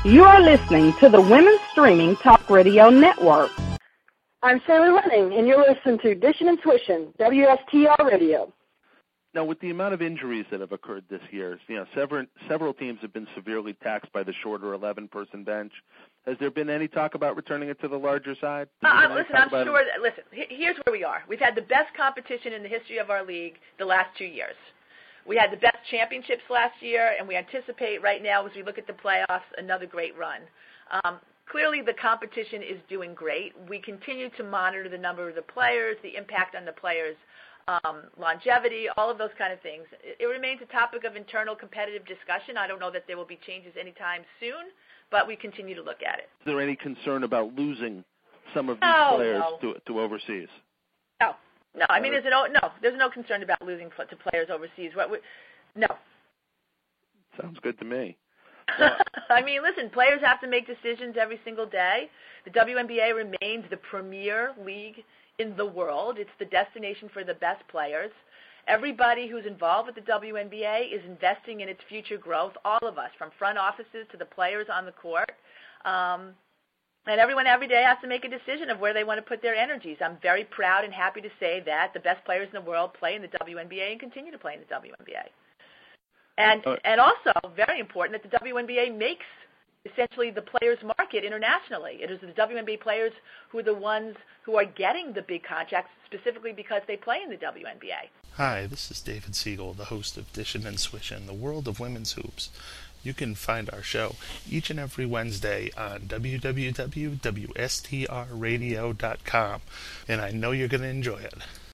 You are listening to the Women's Streaming Talk Radio Network. I'm Shirley Lenning, and you're listening to Dishing and Swishing, WSTR Radio. Now, with the amount of injuries that have occurred this year, several teams have been severely taxed by the shorter 11-person bench. Has there been any talk about returning it to the larger side? Here's where we are. We've had the best competition in the history of our league the last 2 years. We had the best championships last year, and we anticipate right now, as we look at the playoffs, another great run. Clearly, the competition is doing great. We continue to monitor the number of the players, the impact on the players' longevity, all of those kind of things. It remains a topic of internal competitive discussion. I don't know that there will be changes anytime soon, but we continue to look at it. Is there any concern about losing some of these players to overseas? No. I mean, there's no concern about losing to players overseas. No. Sounds good to me. I mean, listen, players have to make decisions every single day. The WNBA remains the premier league in the world. It's the destination for the best players. Everybody who's involved with the WNBA is investing in its future growth, all of us, from front offices to the players on the court. And everyone every day has to make a decision of where they want to put their energies. I'm very proud and happy to say that the best players in the world play in the WNBA and continue to play in the WNBA. And also, very important, that the WNBA makes essentially the players' market internationally. It is the WNBA players who are the ones who are getting the big contracts specifically because they play in the WNBA. Hi, this is David Siegel, the host of Dishin' and Swishin', the world of women's hoops. You can find our show each and every Wednesday on www.wstrradio.com, and I know you're going to enjoy it.